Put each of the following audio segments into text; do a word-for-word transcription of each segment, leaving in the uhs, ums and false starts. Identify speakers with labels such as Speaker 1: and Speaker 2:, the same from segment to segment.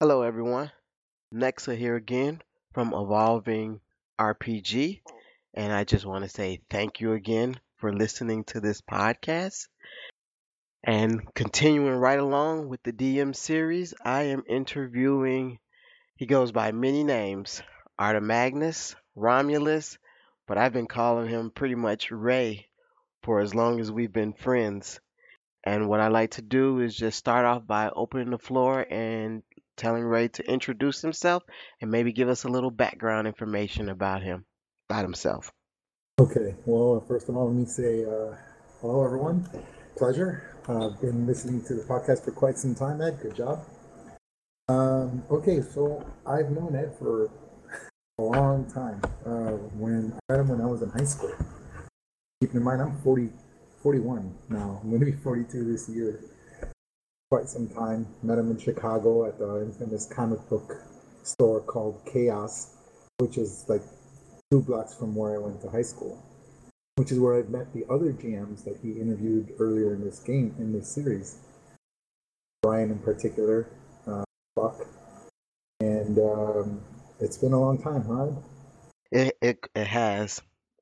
Speaker 1: Hello, everyone. Nexa here again from Evolving R P G, and I just want to say thank you again for listening to this podcast. And continuing right along with the D M series, I am interviewing, he goes by many names, Artemagnus, Romulus, but I've been calling him pretty much Ray for as long as we've been friends. And what I like to do is just start off by opening the floor and telling Ray to introduce himself and maybe give us a little background information about him, about himself.
Speaker 2: Okay, well, first of all, let me say uh, hello, everyone. Pleasure. Uh, I've been listening to the podcast for quite some time, Ed. Good job. Um, okay, so I've known Ed for a long time. Uh, when I met him when I was in high school. Keeping in mind, I'm forty, forty-one now. I'm going to be forty-two this year. Quite some time. Met him in Chicago at the infamous comic book store called Chaos, which is like two blocks from where I went to high school, which is where I've met the other G Ms that he interviewed earlier in this game, in this series. Brian in particular, uh, Buck, and um, it's been a long time, huh?
Speaker 1: It, it, it has.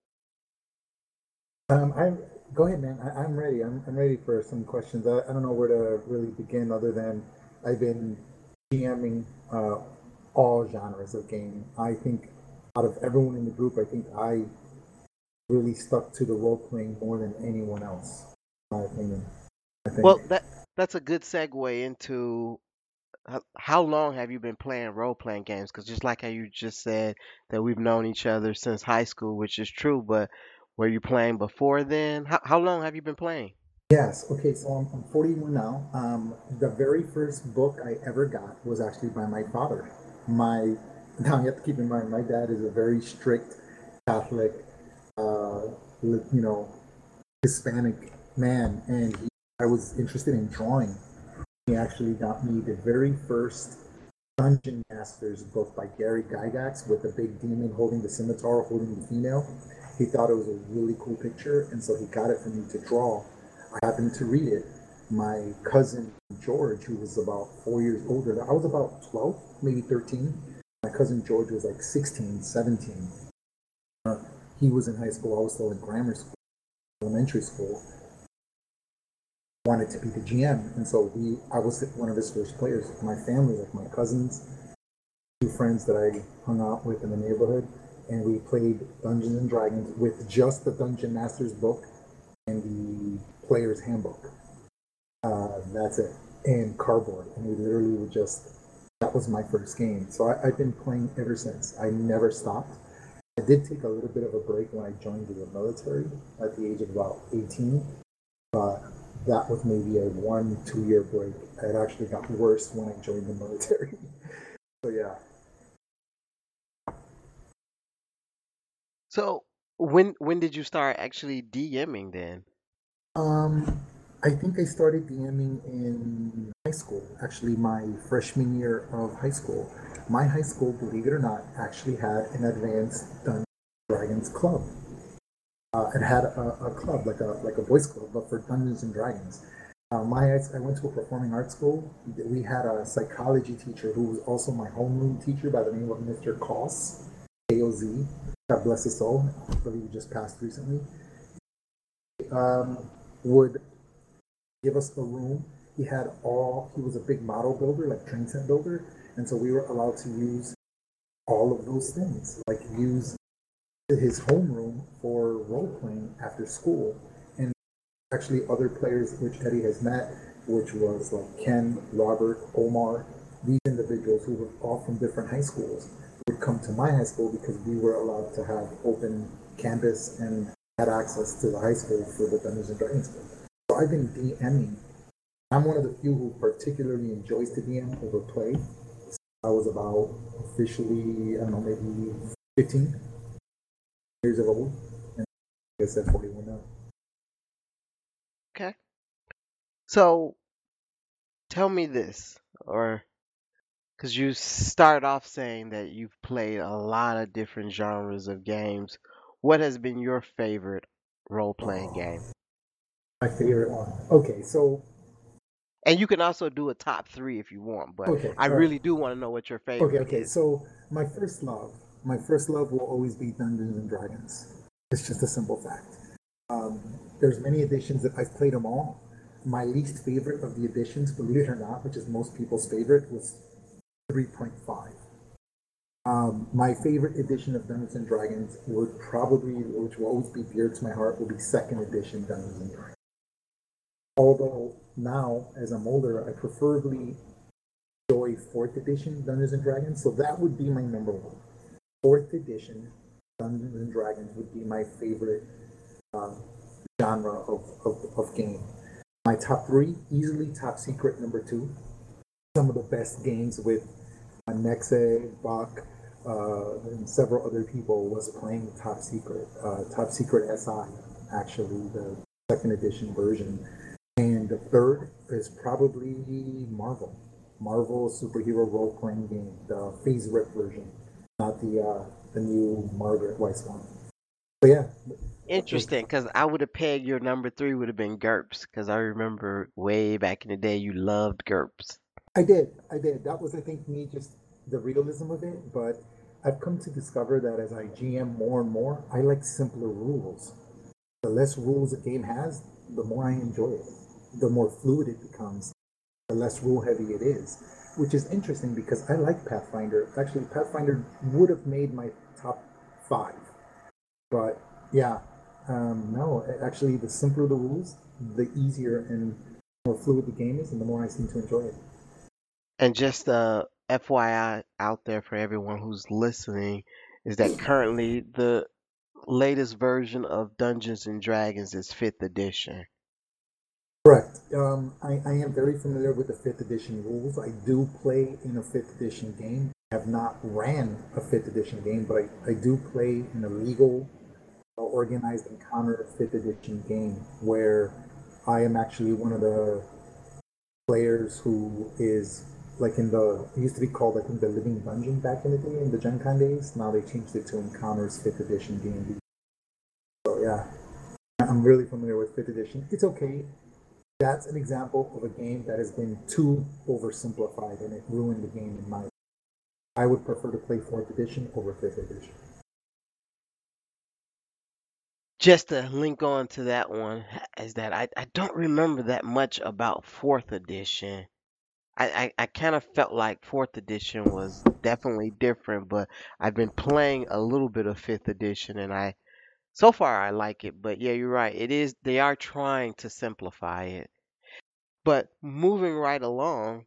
Speaker 2: Um, I Go ahead, man. I, I'm ready. I'm, I'm ready for some questions. I, I don't know where to really begin, other than I've been GMing uh, all genres of game. I think out of everyone in the group, I think I really stuck to the role playing more than anyone else. In my opinion, I think.
Speaker 1: Well, that that's a good segue into how, how long have you been playing role-playing games? Because just like how you just said that we've known each other since high school, which is true, but were you playing before then? How, how long have you been playing?
Speaker 2: Yes. Okay. So I'm, I'm forty-one now. Um, the very first book I ever got was actually by my father. My Now you have to keep in mind my dad is a very strict Catholic, uh, you know, Hispanic man, and he, I was interested in drawing. He actually got me the very first Dungeon Masters book by Gary Gygax with the big demon holding the scimitar, holding the female. He thought it was a really cool picture, and so he got it for me to draw. I happened to read it. My cousin George, who was about four years older, I was about twelve, maybe thirteen. My cousin George was like sixteen, seventeen. Uh, he was in high school. I was still in grammar school, elementary school. Wanted to be the G M, and so we. I was one of his first players. My family, like my cousins, two friends that I hung out with in the neighborhood, and we played Dungeons and Dragons with just the Dungeon Masters book and the player's handbook. Uh, that's it, and cardboard, and we literally would just. That was my first game, so I, I've been playing ever since. I never stopped. I did take a little bit of a break when I joined the military at the age of about eighteen, but that was maybe a one, two year break. It actually got worse when I joined the military. So yeah.
Speaker 1: So when when did you start actually DMing then?
Speaker 2: Um, I think I started DMing in high school. Actually, my freshman year of high school. My high school, believe it or not, actually had an advanced Dungeons and Dragons club. Uh, it had a, a club, like a like a boys club, but for Dungeons and Dragons. Uh, my I went to a performing arts school. We had a psychology teacher who was also my homeroom teacher by the name of Mister Koss, K O Z. God bless his soul. I believe he just passed recently. Um, would give us a room. He had all. He was a big model builder, like train set builder, and so we were allowed to use all of those things, like use his homeroom for role playing after school. And actually, other players which Eddie has met, which was like Ken, Robert, Omar, these individuals who were all from different high schools would come to my high school because we were allowed to have open campus and had access to the high school for the Dungeons and Dragons club. So I've been DMing. I'm one of the few who particularly enjoys to D M over play. I was about officially, I don't know, maybe fifteen years old, and I guess at forty-one now.
Speaker 1: Okay. So tell me this, or because you start off saying that you've played a lot of different genres of games, what has been your favorite role-playing game?
Speaker 2: My favorite one. Okay, so
Speaker 1: And you can also do a top three if you want, but
Speaker 2: Okay,
Speaker 1: I
Speaker 2: all right.
Speaker 1: really do want to know what your
Speaker 2: Okay,
Speaker 1: favorite
Speaker 2: okay.
Speaker 1: is.
Speaker 2: So my first love, my first love will always be Dungeons and Dragons. It's just a simple fact. Um, there's many editions that I've played them all. My least favorite of the editions, believe it or not, which is most people's favorite, was three point five. Um, my favorite edition of Dungeons and Dragons would probably, which will always be dear to my heart, will be second edition Dungeons and Dragons. Although now, as I'm older, I preferably enjoy fourth edition Dungeons and Dragons, so that would be my number one. Fourth edition Dungeons and Dragons would be my favorite uh, genre of, of, of game. My top three, easily Top Secret number two. Some of the best games with uh, Nexe, Bach, uh, and several other people was playing Top Secret. Uh, Top Secret S I, actually, the second edition version. And the third is probably Marvel. Marvel superhero role playing game, the Phase Rip version, not the uh, the new Margaret Weiss one. So yeah,
Speaker 1: Interesting, because I would have pegged your number three would have been GURPS, because I remember way back in the day you loved GURPS.
Speaker 2: I did, I did. That was, I think, me just the realism of it. But I've come to discover that as I G M more and more, I like simpler rules. The less rules a game has, the more I enjoy it. The more fluid it becomes, the less rule heavy it is, which is interesting because I like Pathfinder. Actually, Pathfinder would have made my top five, but yeah, um, no, actually, the simpler the rules, the easier and more fluid the game is, and the more I seem to enjoy it.
Speaker 1: And just uh, F Y I out there for everyone who's listening is that currently the latest version of Dungeons and Dragons is fifth edition.
Speaker 2: Correct. Um, I, I am very familiar with the fifth edition rules. I do play in a fifth edition game. I have not ran a fifth edition game, but I, I do play in a legal, uh, organized encounter fifth edition game where I am actually one of the players who is like in the it used to be called I think the Living Dungeon back in the day in the Gen Con days. Now they changed it to Encounters fifth edition D and D. So yeah, I'm really familiar with fifth edition. It's okay. That's an example of a game that has been too oversimplified and it ruined the game in my opinion. I would prefer to play fourth edition over fifth edition.
Speaker 1: Just to link on to that one is that I, I don't remember that much about fourth edition. I, I, I kind of felt like fourth edition was definitely different, but I've been playing a little bit of fifth edition and I so far I like it. But yeah, you're right. It is they are trying to simplify it. But moving right along,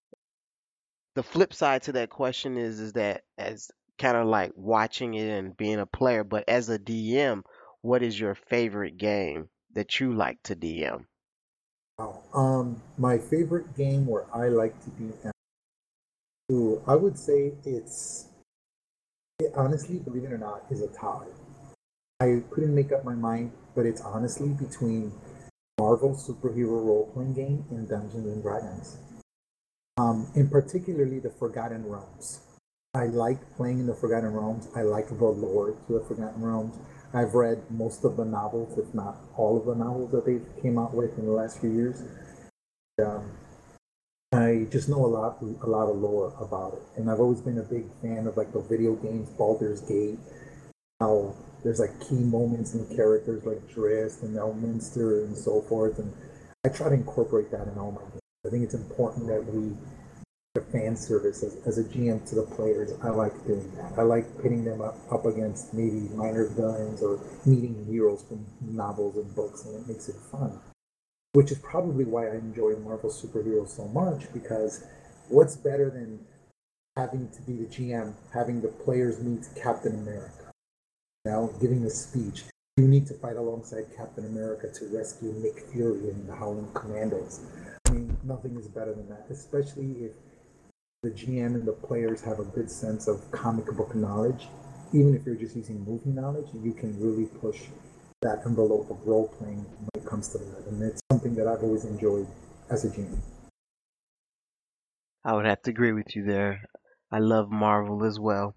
Speaker 1: the flip side to that question is is that as kind of like watching it and being a player, but as a D M, what is your favorite game that you like to D M?
Speaker 2: Wow. Um, my favorite game where I like to be, ooh, I would say it's it honestly, believe it or not, is a tie. I couldn't make up my mind, but it's honestly between Marvel superhero role playing game and Dungeons and Dragons. Um, in particularly the Forgotten Realms. I like playing in the Forgotten Realms. I like the lore to the Forgotten Realms. I've read most of the novels, if not all of the novels that they came out with in the last few years. Um, I just know a lot, a lot of lore about it, and I've always been a big fan of like the video games, Baldur's Gate. How there's like key moments and characters like Drizzt and Elminster and so forth, and I try to incorporate that in all my games. I think it's important that we the fan service as, as a G M to the players. I like doing that. I like pitting them up, up against maybe minor villains or meeting heroes from novels and books, and it makes it fun. Which is probably why I enjoy Marvel superheroes so much because what's better than having to be the G M, having the players meet Captain America, you know, giving a speech. You need to fight alongside Captain America to rescue Nick Fury and the Howling Commandos. I mean, nothing is better than that, especially if the G M and the players have a good sense of comic book knowledge. Even if you're just using movie knowledge, you can really push that envelope of role playing when it comes to that. And it's something that I've always enjoyed as a G M.
Speaker 1: I would have to agree with you there. I love Marvel as well.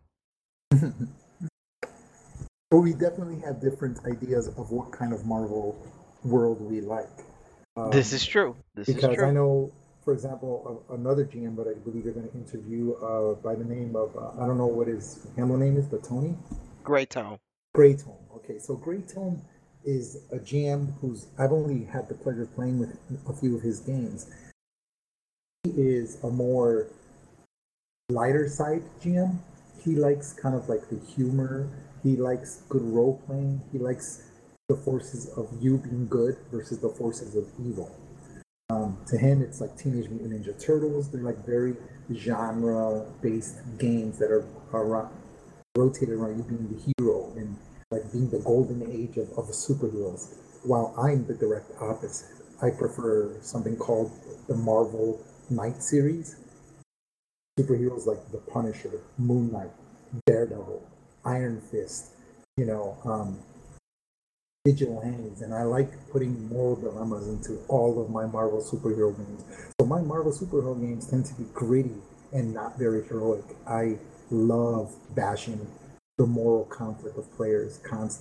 Speaker 2: But we definitely have different ideas of what kind of Marvel world we like.
Speaker 1: This
Speaker 2: Um,
Speaker 1: is true. This is
Speaker 2: because I
Speaker 1: true.
Speaker 2: know for example, a, another G M that I believe you're going to interview uh, by the name of, uh, I don't know what his handle name is, but Tony?
Speaker 1: Great Tone.
Speaker 2: Great Tone. Okay, so Great Tone is a G M who's, I've only had the pleasure of playing with a few of his games. He is a more lighter side G M. He likes kind of like the humor. He likes good role playing. He likes the forces of you being good versus the forces of evil. Um, to him, it's like Teenage Mutant Ninja Turtles. They're like very genre-based games that are, are rotated around you being the hero and like being the golden age of, of the superheroes. While I'm the direct opposite. I prefer something called the Marvel Knight series. Superheroes like the Punisher, Moon Knight, Daredevil, Iron Fist, you know, um, vigilantes, and I like putting moral dilemmas into all of my Marvel superhero games. So my Marvel superhero games tend to be gritty and not very heroic. I love bashing the moral conflict of players constantly.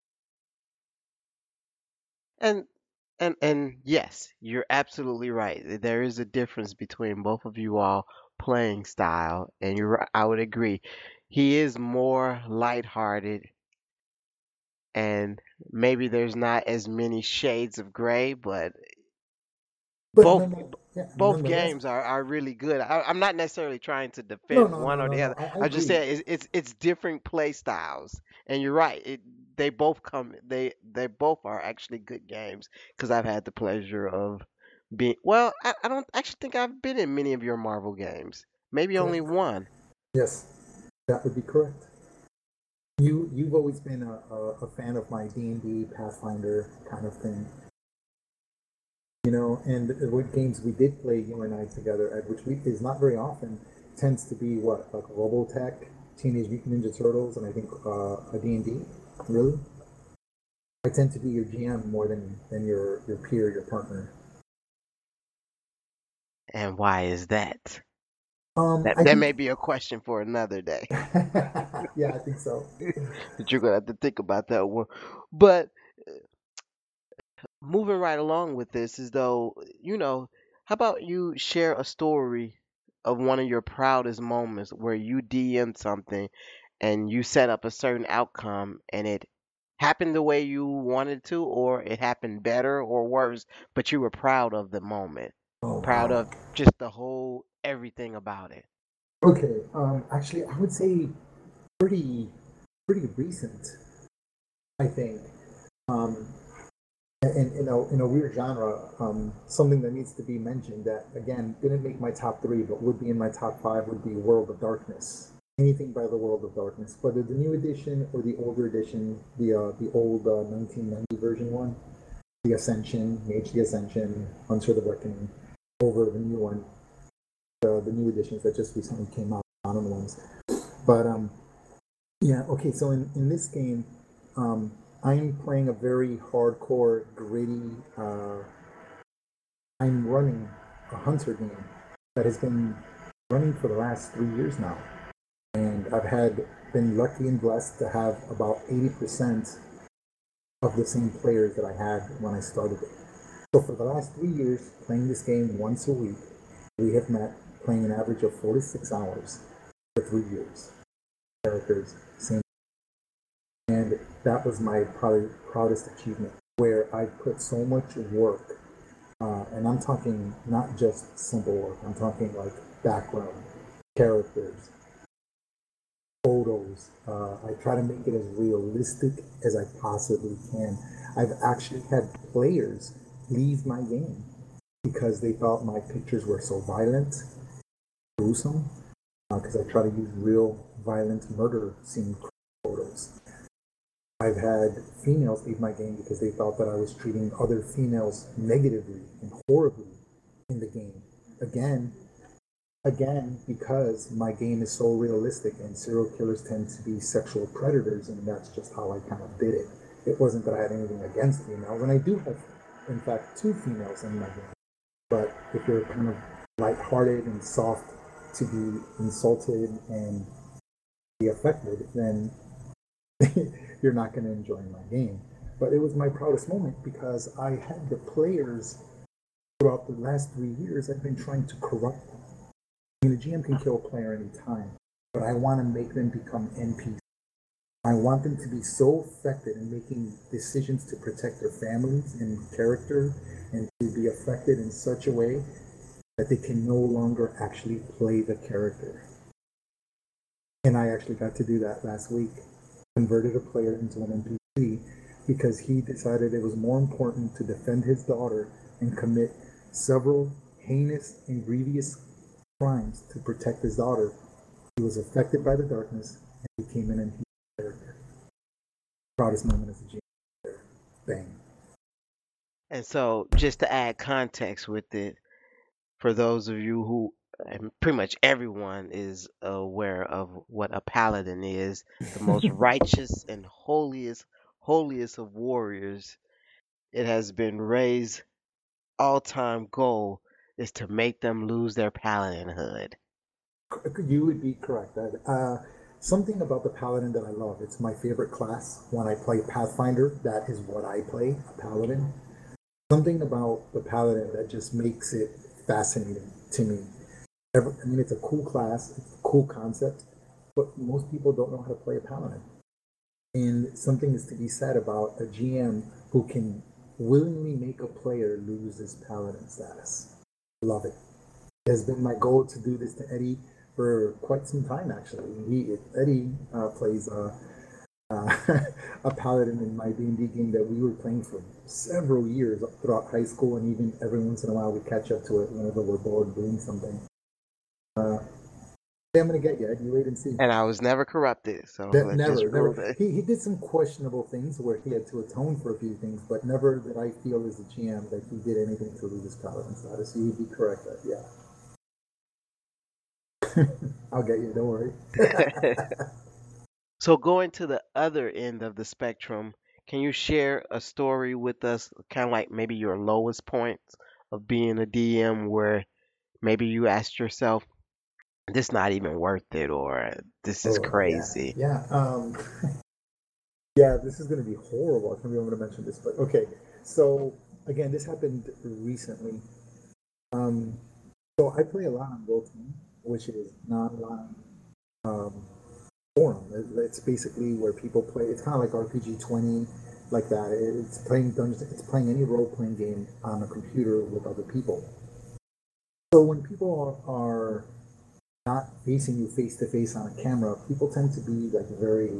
Speaker 1: And and and yes, you're absolutely right. There is a difference between both of you all playing style, and you're ri- I would agree. He is more lighthearted, and maybe there's not as many shades of gray, but
Speaker 2: But
Speaker 1: both
Speaker 2: no, no, yeah,
Speaker 1: both
Speaker 2: nonetheless,
Speaker 1: games are, are really good. I, I'm not necessarily trying to
Speaker 2: no,
Speaker 1: defend
Speaker 2: no,
Speaker 1: one
Speaker 2: no,
Speaker 1: or
Speaker 2: no,
Speaker 1: the
Speaker 2: no.
Speaker 1: other.
Speaker 2: I, I
Speaker 1: I just
Speaker 2: agree.
Speaker 1: say it's it's, it's different play styles, and you're right. It they both come they they both are actually good games because I've had the pleasure of being. Well, I, I don't actually think I've been in many of your Marvel games. Maybe only
Speaker 2: Correct.
Speaker 1: one.
Speaker 2: Yes, that would be correct. You you've always been a, a, a fan of my D and D Pathfinder kind of thing, you know. And what games we did play, you and I together, Ed, which we, is not very often, tends to be what like Robotech, Teenage Mutant Ninja Turtles, and I think uh, a D and D. Really, I tend to be your G M more than than your your peer, your partner.
Speaker 1: And why is that?
Speaker 2: Um,
Speaker 1: That
Speaker 2: I
Speaker 1: that
Speaker 2: think,
Speaker 1: may be a question for another day.
Speaker 2: yeah, I think so.
Speaker 1: That you're gonna have to think about that one. But moving right along with this is though, you know, how about you share a story of one of your proudest moments where you D M'd something and you set up a certain outcome and it happened the way you wanted to, or it happened better or worse, but you were proud of the moment,
Speaker 2: Oh
Speaker 1: proud
Speaker 2: wow.
Speaker 1: of just the whole everything about it.
Speaker 2: Okay. Um, actually, I would say pretty pretty recent. I think. Um, and in a, in a weird genre, um, something that needs to be mentioned that again didn't make my top three, but would be in my top five would be World of Darkness. Anything by the World of Darkness, whether the new edition or the older edition, the uh, the old uh, nineteen ninety version one, the Ascension, Mage the Ascension, Hunter the Reckoning, over the new one, the the new editions that just recently came out, modern ones. But um, yeah, okay. So in in this game, um, I'm playing a very hardcore, gritty. Uh, I'm running a hunter game that has been running for the last three years now, and I've had been lucky and blessed to have about eighty percent of the same players that I had when I started it. So for the last three years, playing this game once a week, we have met playing an average of forty-six hours for three years. Characters, same, and that was my probably proudest achievement, where I put so much work, uh, and I'm talking not just simple work. I'm talking like background, characters, photos. Uh, I try to make it as realistic as I possibly can. I've actually had players leave my game because they thought my pictures were so violent, gruesome, because uh, I try to use real violent murder scene photos. I've had females leave my game because they thought that I was treating other females negatively and horribly in the game. Again, again, because my game is so realistic and serial killers tend to be sexual predators, and that's just how I kind of did it. It wasn't that I had anything against females, and I do have, in fact, two females in my game. But if you're kind of lighthearted and soft to be insulted and be affected, then you're not going to enjoy my game. But it was my proudest moment because I had the players throughout the last three years, I've been trying to corrupt them. I mean, the G M can kill a player anytime, but I want to make them become N P Cs. I want them to be so affected in making decisions to protect their families and character, and to be affected in such a way that they can no longer actually play the character. And I actually got to do that last week. Converted a player into an N P C because he decided it was more important to defend his daughter and commit several heinous and grievous crimes to protect his daughter. He was affected by the darkness and became an N P C character. Proudest moment as a G M. Bang.
Speaker 1: And so, just to add context with it, for those of you who, and pretty much everyone is aware of what a paladin is, the most righteous and holiest, holiest of warriors. It has been Ray's all-time goal is to make them lose their paladinhood.
Speaker 2: You would be correct. Uh, something about the paladin that I love. It's my favorite class. When I play Pathfinder, that is what I play, a paladin. Something about the paladin that just makes it fascinating to me. I mean, it's a cool class, it's a cool concept, but most people don't know how to play a paladin. And something is to be said about a G M who can willingly make a player lose his paladin status. Love it. It has been my goal to do this to Eddie for quite some time, actually. He Eddie uh, plays uh, uh, a paladin in my D and D game that we were playing for several years throughout high school, and even every once in a while we catch up to it whenever we're bored doing something. Uh, I'm gonna get you, Ed. You wait and see.
Speaker 1: And I was never corrupted, so
Speaker 2: That,
Speaker 1: let's
Speaker 2: never,
Speaker 1: just rule
Speaker 2: never.
Speaker 1: that.
Speaker 2: He, he did some questionable things where he had to atone for a few things, but never that I feel as a G M that he did anything to lose his paladin status. You'd be correct, Ed. Yeah. I'll get you, don't worry.
Speaker 1: So going to the other end of the spectrum, can you share a story with us, kind of like maybe your lowest points of being a D M where maybe you asked yourself, this not even worth it, or this is
Speaker 2: Oh, yeah,
Speaker 1: crazy.
Speaker 2: yeah. Um, yeah, this is going to be horrible. I can't believe I'm going to mention this, but okay. So, again, this happened recently. Um, so I play a lot on Roll20, which is non-online um, forum. It's basically where people play. It's kind of like R P G twenty, like that. It's playing Dungeons. It's playing any role-playing game on a computer with other people. So when people are, are not facing you face to face on a camera, people tend to be like very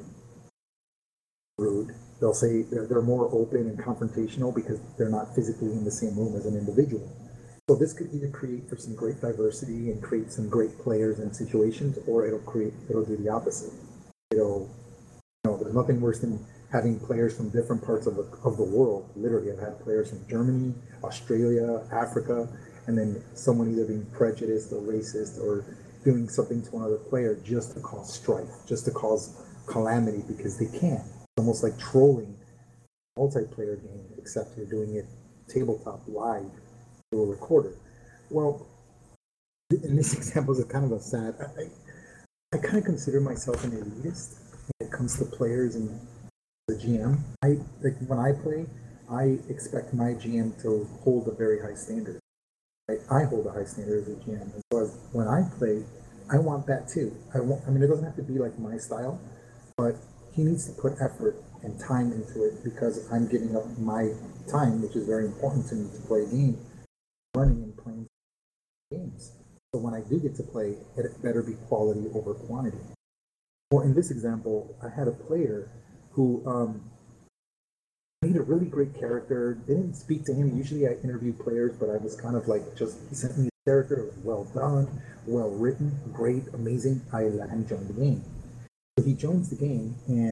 Speaker 2: rude. They'll say they're, they're more open and confrontational because they're not physically in the same room as an individual. So this could either create for some great diversity and create some great players and situations, or it'll create it'll do the opposite. It'll you know, there's nothing worse than having players from different parts of the of the world. Literally, I've had players from Germany, Australia, Africa, and then someone either being prejudiced or racist or doing something to another player just to cause strife, just to cause calamity because they can. It's almost like trolling a multiplayer game, except you're doing it tabletop live through a recorder. Well, in this example is kind of a sad. I, I kind of consider myself an elitist when it comes to players and the G M. I like when I play, I expect my G M to hold a very high standard. I, I hold a high standard as a G M. And so as, when I play, I want that too. I want. I mean, it doesn't have to be like my style, but he needs to put effort and time into it because I'm giving up my time, which is very important to me to play a game, running and playing games. So when I do get to play, it better be quality over quantity. Well, in this example, I had a player who um, made a really great character. Didn't speak to him. Usually I interview players, but I was kind of like just, he sent me a character. It was well done, well written, great, amazing. I let him join the game. So he joins the game and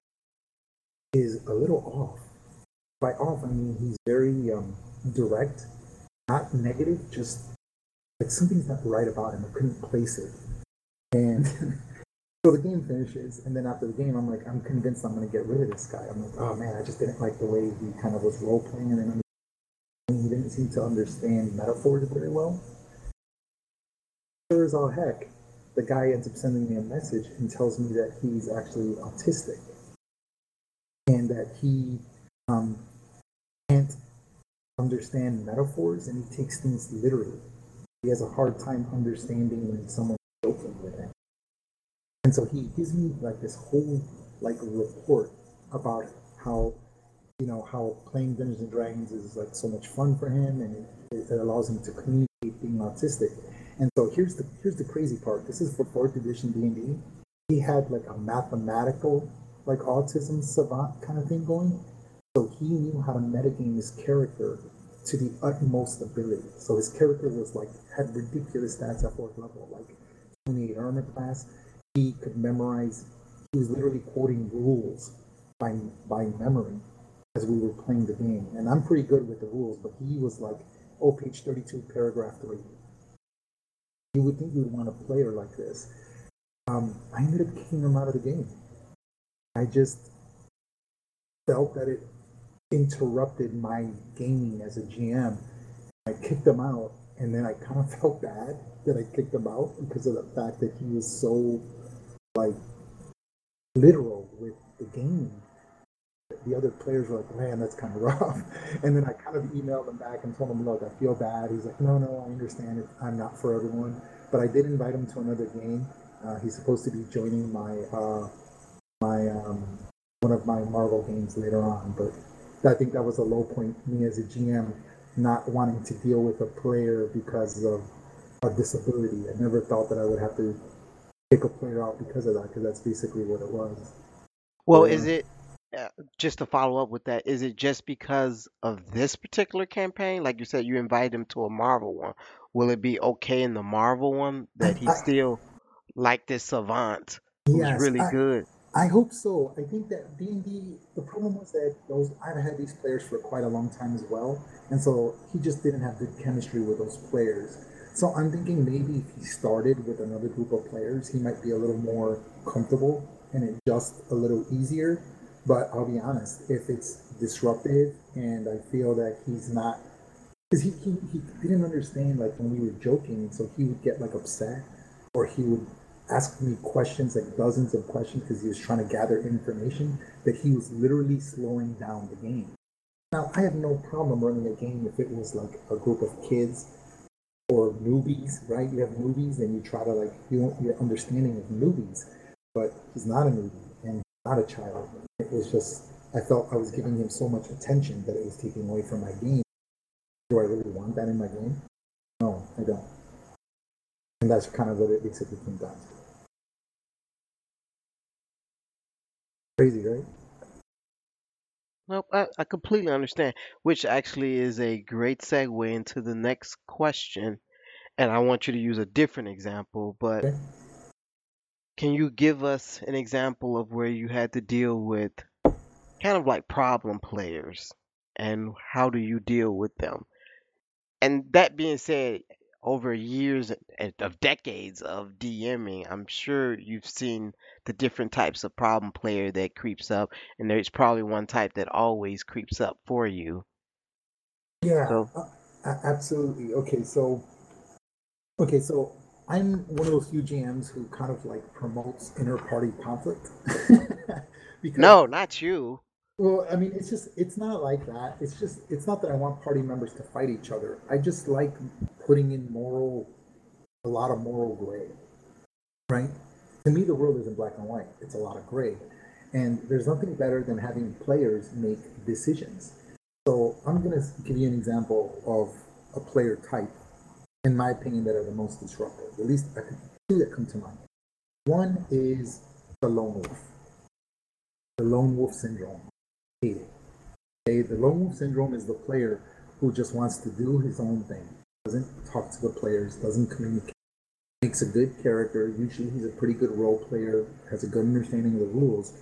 Speaker 2: is a little off. By off, I mean he's very um, direct, not negative, just like something's not right about him. I couldn't place it. And so the game finishes, and then after the game, I'm like, I'm convinced I'm going to get rid of this guy. I'm like, oh man, I just didn't like the way he kind of was role playing, and then he didn't seem to understand metaphors very well. Sure as all heck, the guy ends up sending me a message and tells me that he's actually autistic, and that he um, can't understand metaphors and he takes things literally. He has a hard time understanding when someone's joking with him. And so he gives me like this whole like report about how you know how playing Dungeons and Dragons is like so much fun for him, and it, it allows him to communicate being autistic. And so here's the here's the crazy part. This is for fourth edition D and D. He had like a mathematical like autism savant kind of thing going. So he knew how to metagame his character to the utmost ability. So his character was like had ridiculous stats at fourth level, like twenty-eight armor class. He could memorize. He was literally quoting rules by by memory as we were playing the game. And I'm pretty good with the rules, but he was like, oh, page thirty-two, paragraph three. You would think you would want a player like this. Um, I ended up kicking him out of the game. I just felt that it interrupted my gaming as a G M. I kicked him out, and then I kind of felt bad that I kicked him out because of the fact that he was so like literal with the game. The other players were like, man, that's kind of rough. And then I kind of emailed him back and told him, look, I feel bad. He's like, no, no, I understand it. I'm not for everyone. But I did invite him to another game. Uh, he's supposed to be joining my uh, my um, one of my Marvel games later on. But I think that was a low point, me as a G M, not wanting to deal with a player because of a disability. I never thought that I would have to take a player out because of that, because that's basically what it was.
Speaker 1: Well,
Speaker 2: Yeah.
Speaker 1: is it uh, just to follow up with that? Is it just because of this particular campaign? Like you said, you invited him to a Marvel one. Will it be okay in the Marvel one
Speaker 2: I,
Speaker 1: that he's
Speaker 2: I,
Speaker 1: still like this savant who's
Speaker 2: yes,
Speaker 1: really
Speaker 2: I,
Speaker 1: good?
Speaker 2: I hope so. I think that D and D, the problem was that those I've had these players for quite a long time as well, and so he just didn't have good chemistry with those players. So I'm thinking maybe if he started with another group of players, he might be a little more comfortable and it just a little easier. But I'll be honest, if it's disruptive and I feel that he's not, because he, he, he didn't understand like when we were joking, so he would get like upset or he would ask me questions, like dozens of questions, because he was trying to gather information, that he was literally slowing down the game. Now, I have no problem running a game if it was like a group of kids or newbies, right? You have newbies and you try to like, you want your understanding of newbies, but he's not a newbie and he's not a child. It was just, I felt I was giving him so much attention that it was taking away from my game. Do I really want that in my game? No, I don't. And that's kind of what it basically came down to. Crazy, right?
Speaker 1: Well, I, I completely understand, which actually is a great segue into the next question. And I want you to use a different example, but
Speaker 2: Okay.
Speaker 1: can you give us an example of where you had to deal with kind of like problem players and how do you deal with them? And that being said, over years and- of decades of DMing, I'm sure you've seen the different types of problem player that creeps up, and there's probably one type that always creeps up for you.
Speaker 2: Yeah,
Speaker 1: So,
Speaker 2: uh, absolutely. Okay, so okay, so I'm one of those few G Ms who kind of like promotes inter-party conflict because,
Speaker 1: no, not you.
Speaker 2: well, I mean, it's just it's not like that. It's just it's not that I want party members to fight each other. I just like putting in moral, a lot of moral gray, right? To me, the world isn't black and white. It's a lot of gray, and there's nothing better than having players make decisions. So I'm gonna give you an example of a player type in my opinion, that are the most disruptive. At least I could, two that come to mind. One is the lone wolf, the lone wolf syndrome. I hate it. Okay, the lone wolf syndrome is the player who just wants to do his own thing, doesn't talk to the players, doesn't communicate, makes a good character. Usually, he's a pretty good role player, has a good understanding of the rules.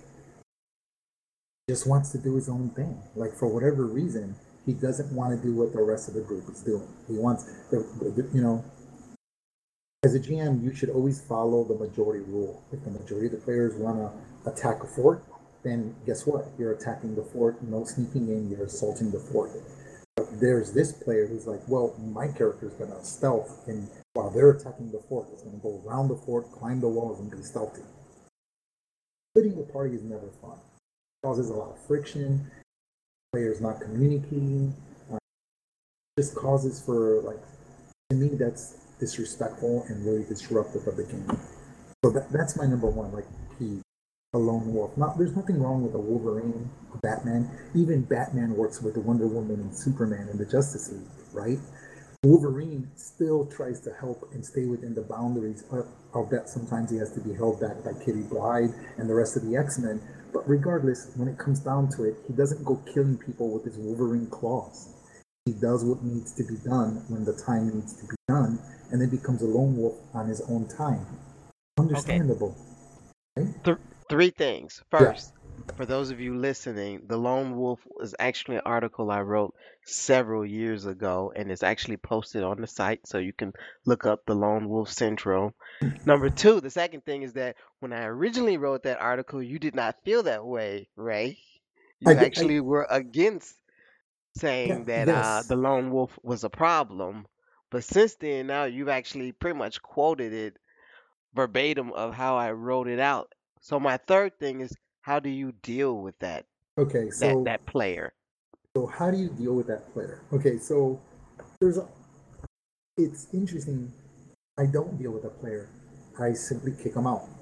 Speaker 2: Just wants to do his own thing. Like for whatever reason, he doesn't want to do what the rest of the group is doing. He wants, the, the, you know, as a G M, you should always follow the majority rule. If the majority of the players want to attack a fort, then guess what? You're attacking the fort, no sneaking in, you're assaulting the fort. But there's this player who's like, well, my character is going to stealth, and while they're attacking the fort, it's going to go around the fort, climb the walls, and be stealthy. Splitting the party is never fun. It causes a lot of friction, players not communicating, just causes for like, to me that's disrespectful and really disruptive of the game. So that, that's my number one, like P, a lone wolf. Not there's nothing wrong with a Wolverine, a Batman. Even Batman works with the Wonder Woman and Superman in the Justice League, right? Wolverine still tries to help and stay within the boundaries. Of, I'll bet sometimes he has to be held back by Kitty Pryde and the rest of the X-Men. But regardless, when it comes down to it, he doesn't go killing people with his Wolverine claws. He does what needs to be done when the time needs to be done, and then becomes a lone wolf on his own time.
Speaker 1: Okay.
Speaker 2: Understandable, right?
Speaker 1: Th- Three things.
Speaker 2: Yeah.
Speaker 1: First, for those of you listening, The Lone Wolf is actually an article I wrote several years ago, and it's actually posted on the site, so you can look up The Lone Wolf Syndrome. Number two, the second thing is that when I originally wrote that article, you did not feel that way, Ray.
Speaker 2: I,
Speaker 1: You
Speaker 2: I
Speaker 1: actually were against
Speaker 2: yeah,
Speaker 1: saying that uh,
Speaker 2: yes.
Speaker 1: the lone wolf was a problem. But since then, now you've actually pretty much quoted it verbatim of how I wrote it out. So my third thing is, how do you deal with that
Speaker 2: Okay,
Speaker 1: that
Speaker 2: so
Speaker 1: that player?
Speaker 2: so how do you deal with that player? Okay, so there's a, it's interesting. I don't deal with a player. I simply kick him out.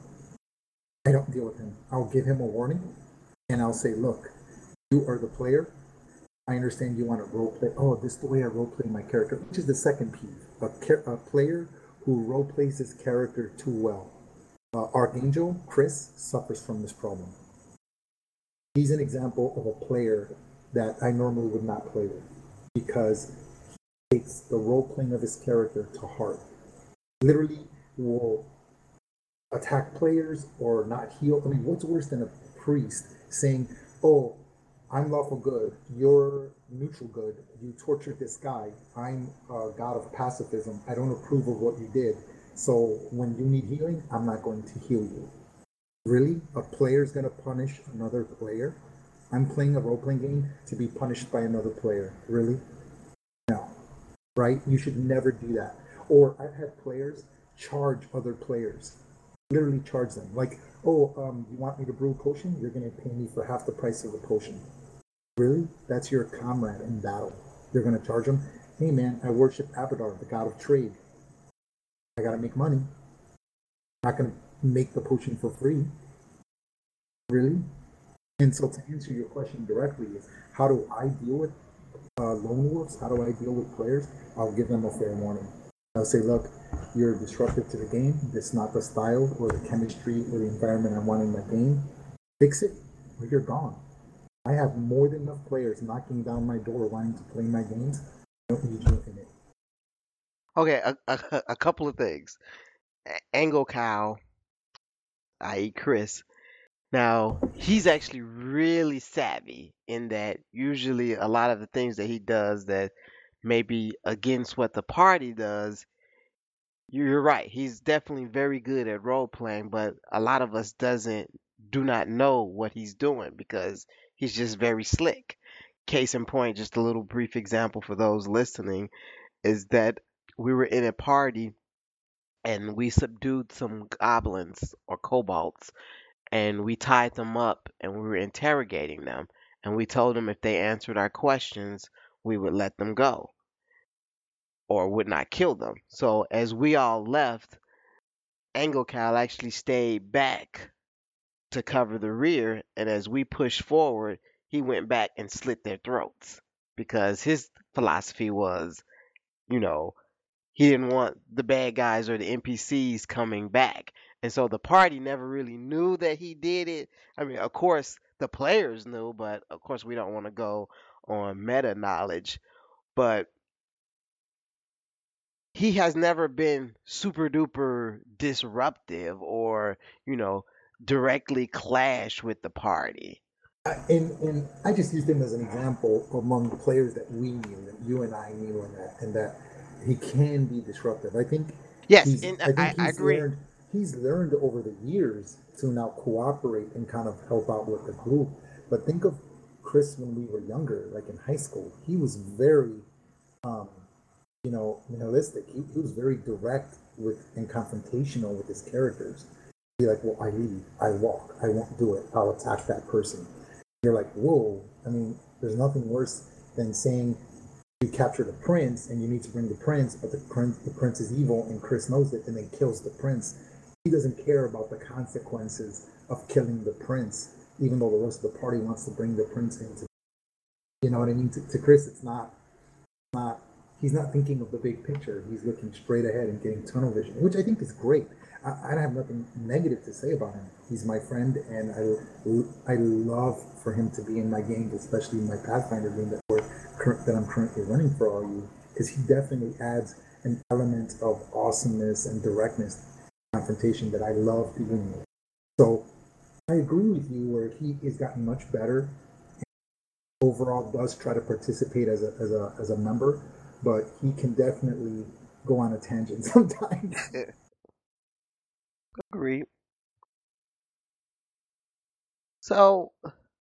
Speaker 2: I don't deal with him. I'll give him a warning, and I'll say, look, you are the player. I understand you want to role play. Oh, this is the way I role play my character, which is the second piece. A, a player who role plays his character too well. Uh, Archangel Chris suffers from this problem. He's an example of a player that I normally would not play with because he takes the role playing of his character to heart. Literally will attack players or not heal. I mean, what's worse than a priest saying, "Oh, I'm lawful good, you're neutral good, you tortured this guy, I'm a god of pacifism, I don't approve of what you did, so when you need healing, I'm not going to heal you." Really? A player's going to punish another player? I'm playing a role playing game to be punished by another player. Really? No. Right? You should never do that. Or I've had players charge other players, literally charge them. Like, oh, um, you want me to brew a potion? You're going to pay me for half the price of the potion. Really? That's your comrade in battle. You're going to charge him? Hey, man, I worship Abadar, the god of trade. I got to make money. I'm not going to make the potion for free. Really? And so to answer your question directly is, how do I deal with uh, lone wolves? How do I deal with players? I'll give them a fair warning. I'll say, look, you're disruptive to the game. It's not the style or the chemistry or the environment I want in my game. Fix it or you're gone. I have more than enough players knocking down my door wanting to play my games. I don't need you in it.
Speaker 1: Okay, a, a, a couple of things. Angle Cow, that is. Chris. Now, he's actually really savvy in that usually a lot of the things that he does that may be against what the party does, you're right. He's definitely very good at role playing, but a lot of us doesn't do not know what he's doing because he's just very slick. Case in point, just a little brief example for those listening is that we were in a party and we subdued some goblins or kobolds and we tied them up and we were interrogating them and we told them if they answered our questions, we would let them go or would not kill them. So as we all left, Angelcal actually stayed back to cover the rear, and as we pushed forward, he went back and slit their throats because his philosophy was, you know, he didn't want the bad guys or the N P Cs coming back. And so the party never really knew that he did it. I mean, of course, the players knew, but of course, we don't want to go on meta knowledge. But he has never been super duper disruptive or, you know, directly clash with the party.
Speaker 2: And and I just used him as an example among the players that we knew, that you and I knew, and that and that he can be disruptive. I think
Speaker 1: Yes,
Speaker 2: he's
Speaker 1: and
Speaker 2: I
Speaker 1: I,
Speaker 2: think
Speaker 1: I
Speaker 2: he's
Speaker 1: agree.
Speaker 2: learned he's learned over the years to now cooperate and kind of help out with the group. But think of Chris when we were younger, like in high school. He was very um, you know, nihilistic. He, he was very direct with and confrontational with his characters. Be like, well, I leave, I walk, I won't do it, I'll attack that person. You're like, whoa. I mean, there's nothing worse than saying you capture the prince and you need to bring the prince, but the prince the prince is evil and Chris knows it and then kills the prince. He doesn't care about the consequences of killing the prince, even though the rest of the party wants to bring the prince into. You know what I mean? To, to Chris, it's not not he's not thinking of the big picture. He's looking straight ahead and getting tunnel vision, which I think is great. I, I have nothing negative to say about him. He's my friend, and I I love for him to be in my games, especially in my Pathfinder game that we're that I'm currently running for all you, because he definitely adds an element of awesomeness and directness, confrontation that I love dealing with. So I agree with you where he has gotten much better. Overall, does try to participate as a as a as a member, but he can definitely go on a tangent sometimes.
Speaker 1: Agreed. So,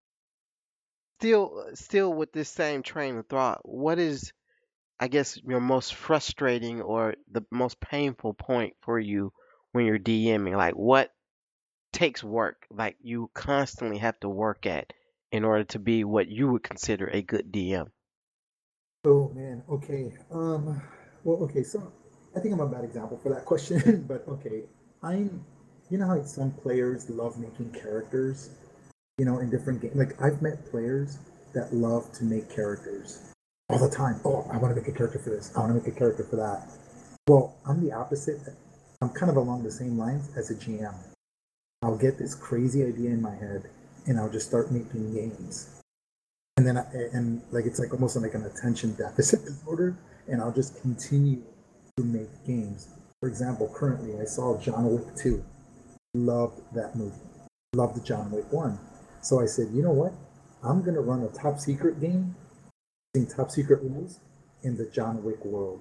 Speaker 1: still, still with this same train of thought, what is, I guess, your most frustrating or the most painful point for you when you're DMing? Like, what takes work? Like, you constantly have to work at in order to be what you would consider a good D M.
Speaker 2: Oh man, okay. Um, well, okay. So I think I'm a bad example for that question, but okay. I'm, you know how some players love making characters, you know, in different games. Like I've met players that love to make characters all the time. Oh, I want to make a character for this. I want to make a character for that. Well, I'm the opposite. I'm kind of along the same lines as a G M. I'll get this crazy idea in my head, and I'll just start making games. And then, I, and like it's like almost like an attention deficit disorder, and I'll just continue to make games. For example, currently I saw John Wick two. Loved that movie. Loved John Wick one. So I said, you know what? I'm gonna run a top secret game using top secret rules in the John Wick world.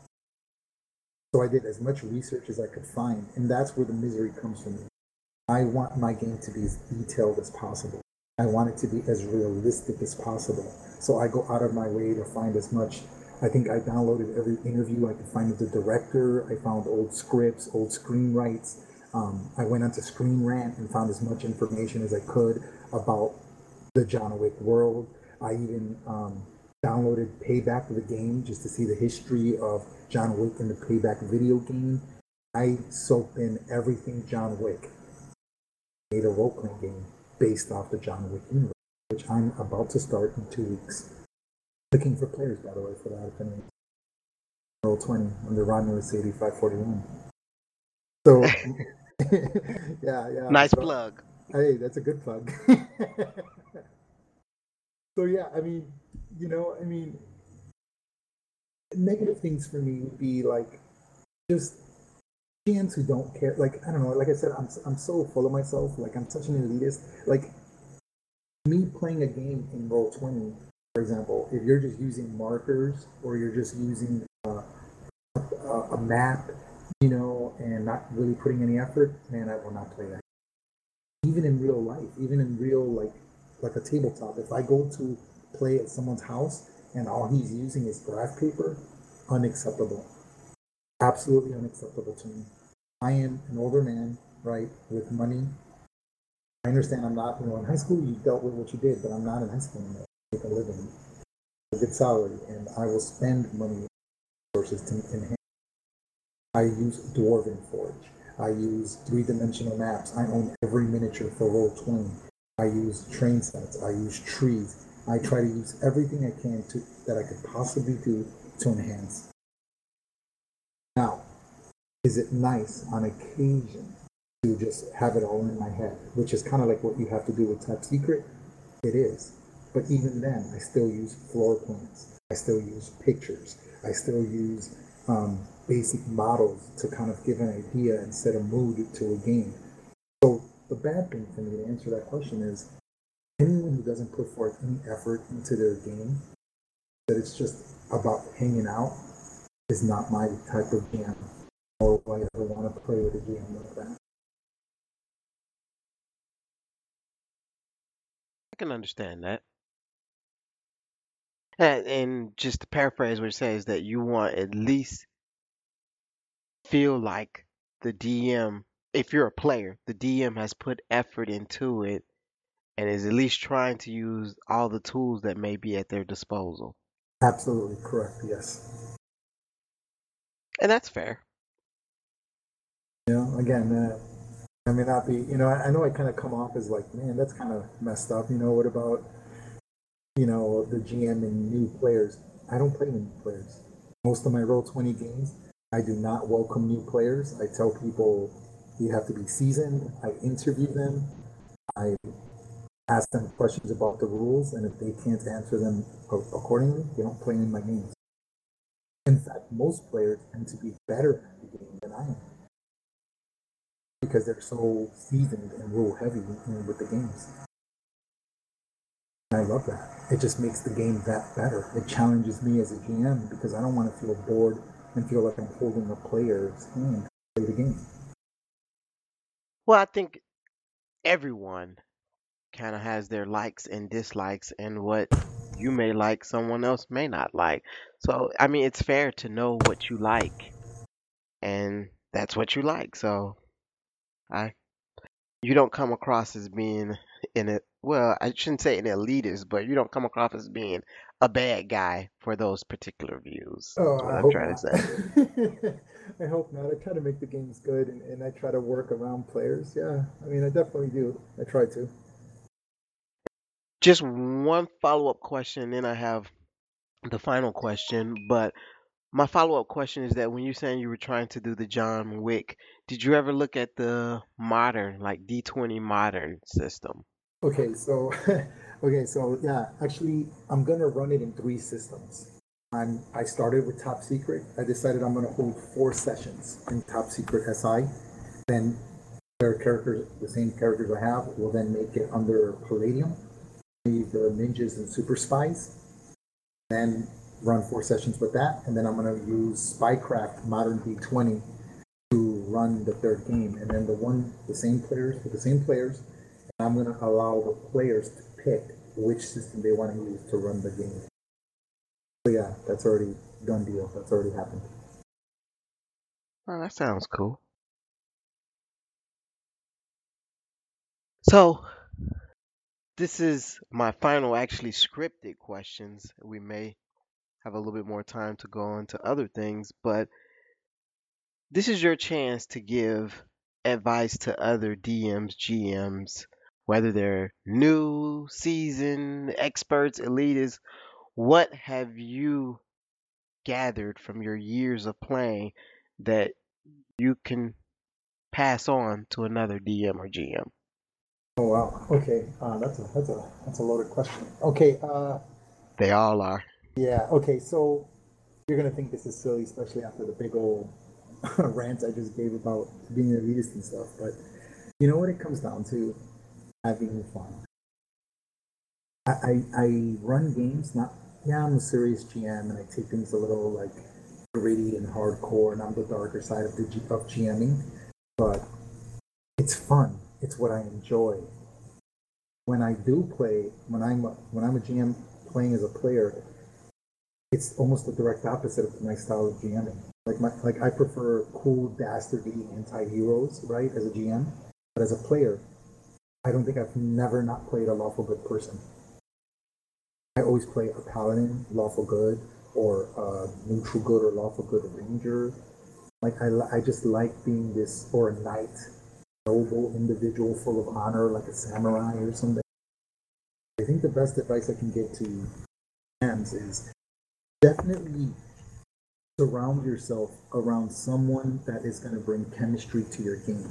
Speaker 2: So I did as much research as I could find, and that's where the misery comes from. I want my game to be as detailed as possible. I want it to be as realistic as possible. So I go out of my way to find as much. I think I downloaded every interview I could find with the director. I found old scripts, old screenwrites. Um, I went onto Screen Rant and found as much information as I could about the John Wick world. I even um, downloaded Payback the game just to see the history of John Wick in the Payback video game. I soaked in everything John Wick. Made a role-playing game based off the John Wick universe, which I'm about to start in two weeks. Looking for players, by the way, for that. If anyone, Roll twenty under Ron Lewis eighty-five forty-one. So, yeah, yeah.
Speaker 1: Nice
Speaker 2: so,
Speaker 1: plug.
Speaker 2: Hey, that's a good plug. So yeah, I mean, you know, I mean, negative things for me would be like just fans who don't care. Like I don't know. Like I said, I'm I'm so full of myself. Like I'm such an elitist. Like me playing a game in Roll twenty, for example, if you're just using markers or you're just using uh, a, a map, you know, and not really putting any effort, man, I will not play that. Even in real life, even in real like like a tabletop, if I go to play at someone's house and all he's using is graph paper, unacceptable. Absolutely unacceptable to me. I am an older man, right, with money. I understand I'm not, you know, in high school you dealt with what you did, but I'm not in high school anymore. I make a living, a good salary, and I will spend money resources to enhance. I use Dwarven Forge. I use three-dimensional maps. I own every miniature for Roll twenty. I use train sets. I use trees. I try to use everything I can to that I could possibly do to enhance. Now, is it nice on occasion to just have it all in my head, which is kind of like what you have to do with Top Secret? It is. But even then, I still use floor plans. I still use pictures. I still use um, basic models to kind of give an idea and set a mood to a game. So the bad thing for me to answer that question is anyone who doesn't put forth any effort into their game, that it's just about hanging out, is not my type of G M. Or why I ever want to play with a G M like that.
Speaker 1: I can understand that. And, and just to paraphrase what it says, that you want at least feel like the D M, if you're a player, the D M has put effort into it and is at least trying to use all the tools that may be at their disposal.
Speaker 2: Absolutely correct. Yes.
Speaker 1: And that's fair.
Speaker 2: You know, again, uh, I may not be. You know, I, I know I kind of come off as like, man, that's kind of messed up. You know, what about you know the G M and new players? I don't play with new players. Most of my Roll twenty games, I do not welcome new players. I tell people you have to be seasoned. I interview them. I ask them questions about the rules, and if they can't answer them accordingly, they don't play in my games. In fact, most players tend to be better at the game than I am because they're so seasoned and rule heavy with the games. And I love that. It just makes the game that better. It challenges me as a G M because I don't want to feel bored and feel like I'm holding a player's hand to play the game.
Speaker 1: Well, I think everyone kind of has their likes and dislikes, and what you may like, someone else may not like. So, I mean, it's fair to know what you like, and that's what you like. So, I you don't come across as being in it. Well, I shouldn't say an elitist, but you don't come across as being a bad guy for those particular views.
Speaker 2: Oh,
Speaker 1: Is what
Speaker 2: I
Speaker 1: I'm
Speaker 2: hope
Speaker 1: trying to
Speaker 2: not.
Speaker 1: say.
Speaker 2: I hope not. I try to make the games good and, and I try to work around players. Yeah, I mean, I definitely do. I try to.
Speaker 1: Just one follow-up question, then I have the final question. But my follow-up question is that when you're saying you were trying to do the John Wick, did you ever look at the modern, like D twenty modern system?
Speaker 2: Okay, so okay, so yeah, actually, I'm gonna run it in three systems. I'm I started with Top Secret. I decided I'm gonna hold four sessions in Top Secret S I. Then their characters, the same characters I have, will then make it under Palladium, the ninjas and super spies. Then run four sessions with that, and then I'm gonna use Spycraft Modern D twenty to run the third game, and then the one the same players with the same players. And I'm gonna allow the players to pick which system they want to use to run the game. So yeah, that's already done deal. That's already happened.
Speaker 1: Oh, that sounds cool. So, this is my final, actually scripted questions. We may have a little bit more time to go into other things, but this is your chance to give advice to other D Ms, G Ms, whether they're new, seasoned, experts, elitists. What have you gathered from your years of playing that you can pass on to another D M or G M?
Speaker 2: Oh wow. Okay. Uh, that's a that's a that's a loaded question. Okay. Uh,
Speaker 1: They all are.
Speaker 2: yeah. Okay. So you're gonna think this is silly, especially after the big old rant I just gave about being an elitist and stuff. But you know what it comes down to? Having fun. I, I, I run games, not, yeah, I'm a serious G M and I take things a little like gritty and hardcore and I'm the darker side of the G, of GMing, but it's fun. It's what I enjoy. When I do play, when I'm a, when I'm a G M playing as a player, it's almost the direct opposite of my style of GMing. Like my like I prefer cool dastardly anti-heroes, right, as a G M, but as a player, I don't think I've never not played a lawful good person. I always play a paladin, lawful good, or a neutral good or lawful good ranger. Like I, I just like being this, or a knight, noble individual full of honor, like a samurai or something. I think the best advice I can give to fans is definitely surround yourself around someone that is going to bring chemistry to your game.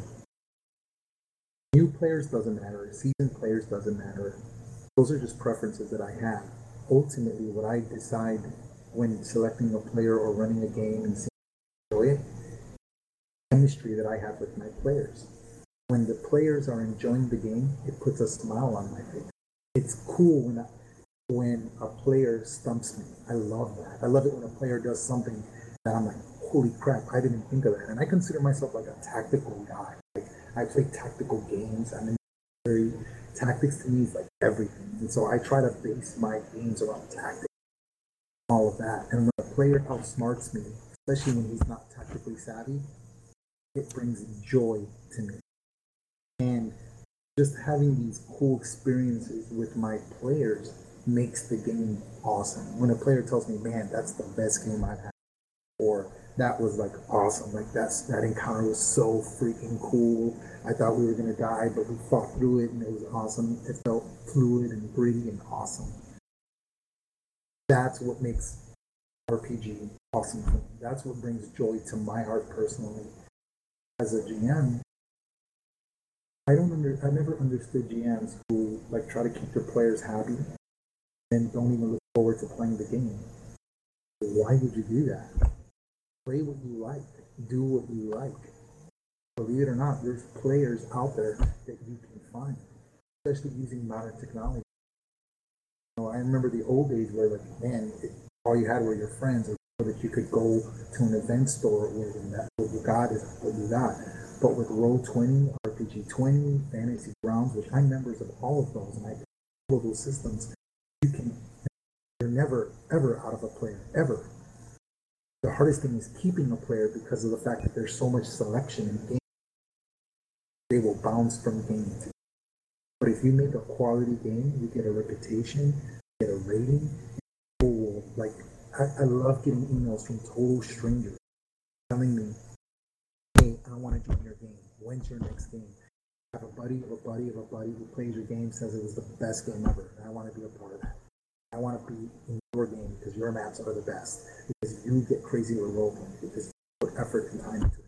Speaker 2: New players doesn't matter, seasoned players doesn't matter. Those are just preferences that I have. Ultimately, what I decide when selecting a player or running a game and enjoy it, chemistry that I have with my players. When the players are enjoying the game, it puts a smile on my face. It's cool when I, when a player stumps me. I love that. I love it when a player does something that I'm like, holy crap, I didn't think of that. And I consider myself like a tactical guy. Like I play tactical games. I'm in very tactics to me is like everything. And so I try to base my games around tactics, all of that. And when a player outsmarts me, especially when he's not tactically savvy, it brings joy to me. And just having these cool experiences with my players makes the game awesome. When a player tells me, man, that's the best game I've had, or that was like awesome, like that's that encounter was so freaking cool. I thought we were gonna die, but we fought through it and it was awesome. It felt fluid and gritty and awesome. That's what makes R P G awesome for me. That's what brings joy to my heart personally. As a G M, I don't under I never understood G Ms who like try to keep their players happy and don't even look forward to playing the game. Why would you do that? Play what you like. Do what you like. Believe it or not, there's players out there that you can find, especially using modern technology. You know, I remember the old days where, like, man, it, all you had were your friends, or that you could go to an event store with, and that's what you got is what you got. But with Roll twenty, R P G twenty, Fantasy Grounds, which I'm members of all of those, and I all of those systems, you can, you're never, ever out of a player, ever. The hardest thing is keeping a player because of the fact that there's so much selection in the game. They will bounce from game to game. But if you make a quality game, you get a reputation, you get a rating, people will, like, I, I love getting emails from total strangers telling me, hey, I want to join your game. When's your next game? I have a buddy of a buddy of a buddy who plays your game, says it was the best game ever, and I want to be a part of that. I want to be in your game because your maps are the best, because you get crazy with role playing, because you put effort and time into it.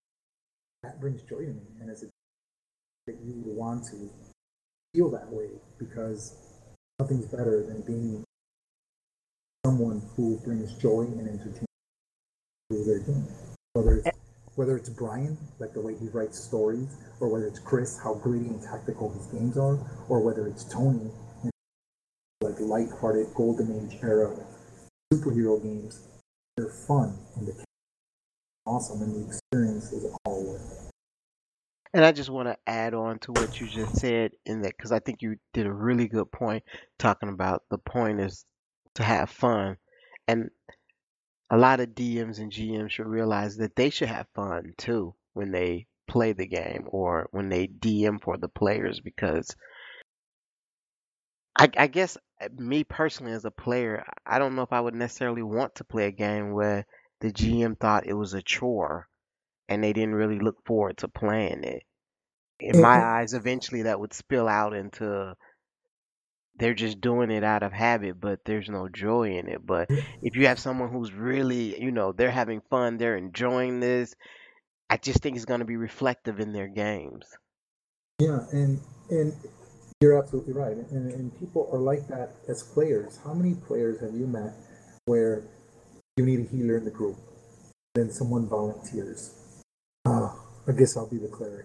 Speaker 2: That brings joy to me, and as a that you want to feel that way, because nothing's better than being someone who brings joy and entertainment to their game. Whether it's whether it's Brian, like the way he writes stories, or whether it's Chris, how gritty and tactical his games are, or whether it's Tony, like light-hearted golden age era superhero games. They're fun and they're awesome, and the experience is all worth it.
Speaker 1: And I just want to add on to what you just said in that, because I think you did a really good point talking about the point is to have fun. And a lot of D Ms and G Ms should realize that they should have fun too when they play the game or when they D M for the players, because I, I guess uh, me personally as a player, I don't know if I would necessarily want to play a game where the G M thought it was a chore and they didn't really look forward to playing it. In
Speaker 2: And,
Speaker 1: my
Speaker 2: and,
Speaker 1: eyes, eventually that would spill out into they're just doing it out of habit, but there's no joy in it. But if you have someone who's really, you know, they're having fun, they're enjoying this, I just think it's going to be reflective in their games.
Speaker 2: yeah, and and you're absolutely right. And, and people are like that as players. How many players have you met where you need a healer in the group, then someone volunteers? Ah, I guess I'll be the cleric.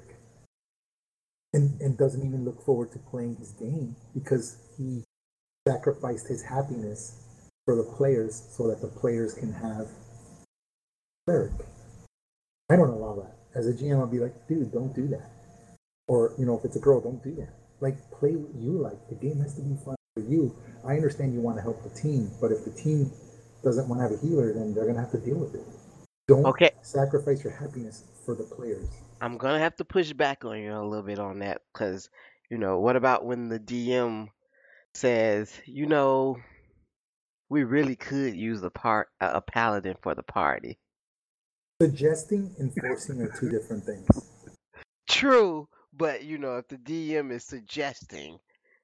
Speaker 2: And, and doesn't even look forward to playing his game because he sacrificed his happiness for the players so that the players can have cleric. I don't allow that. As a G M, I'll be like, dude, don't do that. Or, you know, if it's a girl, don't do that. Like, play what you like. The game has to be fun for you. I understand you want to help the team, but if the team doesn't want to have a healer, then they're going to have to deal with it. Don't
Speaker 1: Okay,
Speaker 2: sacrifice your happiness for the players.
Speaker 1: I'm going to have to push back on you a little bit on that because, you know, what about when the D M says, you know, we really could use a part a a paladin for the party.
Speaker 2: Suggesting and forcing are two different things.
Speaker 1: True, but you know, if the D M is suggesting,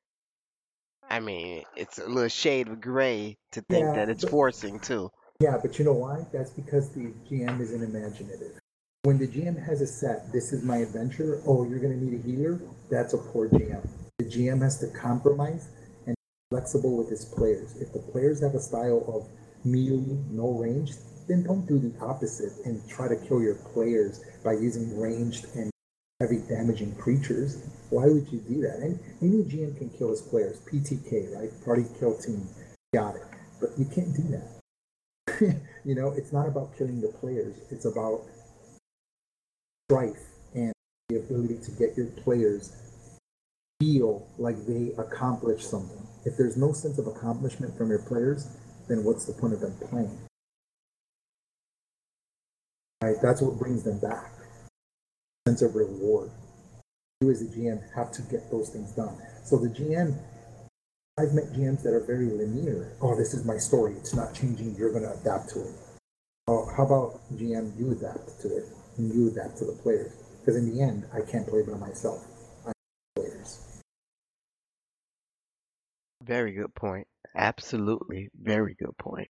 Speaker 1: I mean, it's a little shade of gray to think
Speaker 2: Yeah,
Speaker 1: that it's
Speaker 2: but
Speaker 1: forcing too.
Speaker 2: yeah, but you know why? That's because the G M isn't imaginative. When the G M has a set, this is my adventure. Oh, you're going to need a healer. That's a poor G M. The G M has to compromise and be flexible with his players. If the players have a style of melee, no range, then don't do the opposite and try to kill your players by using ranged and heavy damaging creatures. Why would you do that? And any G M can kill his players. P T K, right? Party kill team. Got it. But you can't do that. You know, it's not about killing the players. It's about strife and the ability to get your players feel like they accomplished something. If there's no sense of accomplishment from your players, then what's the point of them playing? Right? That's what brings them back. Sense of reward. You as the G M have to get those things done. So the G M I've met G Ms that are very linear. Oh, this is my story. It's not changing. You're going to adapt to it. Oh, how about G M? You adapt to it and you adapt to the players. Because in the end, I can't play by myself. I need players.
Speaker 1: Very good point. Absolutely. Very good point.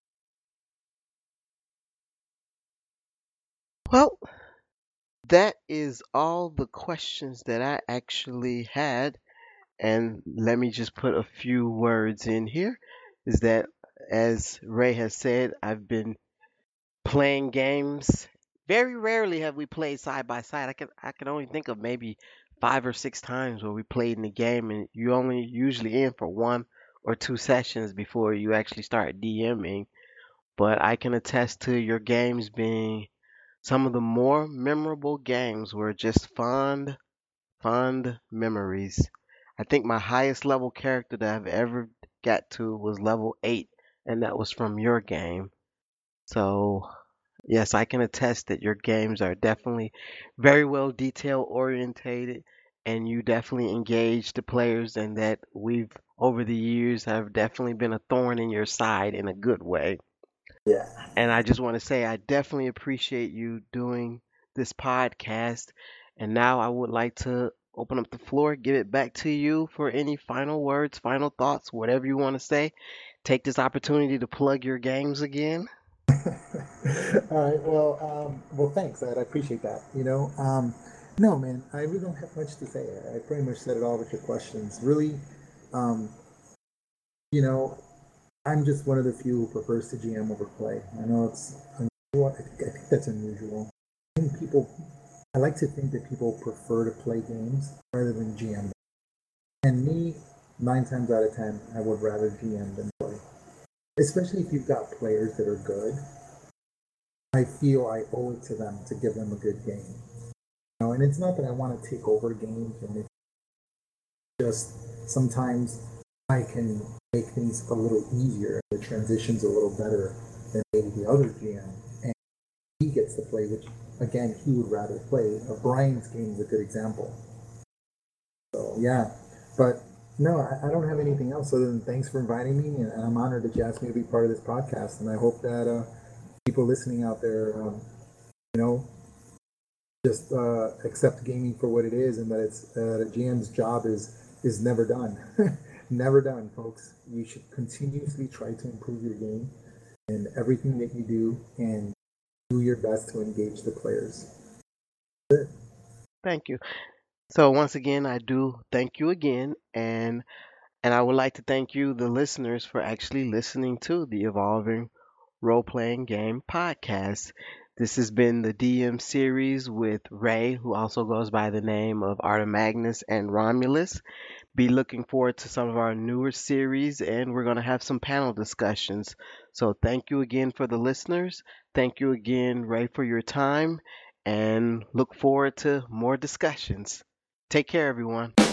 Speaker 1: Well, that is all the questions that I actually had. And let me just put a few words in here. Is that, as Ray has said, I've been playing games. Very rarely have we played side by side. I can I can only think of maybe five or six times where we played in the game, and you only usually in for one or two sessions before you actually start DMing. But I can attest to your games being some of the more memorable games were just fond, fond memories. I think my highest level character that I've ever got to was level eight, and that was from your game. So, yes, I can attest that your games are definitely very well detail orientated, and you definitely engage the players, and that we've over the years have definitely been a thorn in your side in a good way.
Speaker 2: Yeah.
Speaker 1: And I just want to say I definitely appreciate you doing this podcast. And now I would like to open up the floor, give it back to you for any final words, final thoughts, whatever you want to say. Take this opportunity to plug your games again.
Speaker 2: All right. Well, um, well, thanks, Ed. I appreciate that. You know, um, no, man, I really don't have much to say. I pretty much said it all with your questions. Really, um, you know, I'm just one of the few who prefers to G M over play. I know it's unusual. I think, I think that's unusual. I think people, I like to think that people prefer to play games rather than G M. And me, nine times out of ten, I would rather G M than play. Especially if you've got players that are good. I feel I owe it to them to give them a good game. You know, and it's not that I want to take over games, and it's just sometimes I can make things a little easier. The transitions a little better than maybe the other G M, and he gets to play, which again he would rather play. Uh, Brian's game is a good example. So yeah, but no, I, I don't have anything else other than thanks for inviting me, and I'm honored that you asked me to be part of this podcast, and I hope that uh, people listening out there, um, you know, just uh, accept gaming for what it is, and that it's uh, the G M's job is is never done, never done, folks. You should continuously try to improve your game and everything that you do, and do your best to engage the players. That's it.
Speaker 1: Thank you. So once again, I do thank you again, and and I would like to thank you, the listeners, for actually listening to the Evolving Role Playing Game podcast. This has been the D M series with Ray, who also goes by the name of Arta Magnus and Romulus. Be looking forward to some of our newer series, and we're going to have some panel discussions. So thank you again for the listeners. Thank you again, Ray, for your time, and look forward to more discussions. Take care, everyone.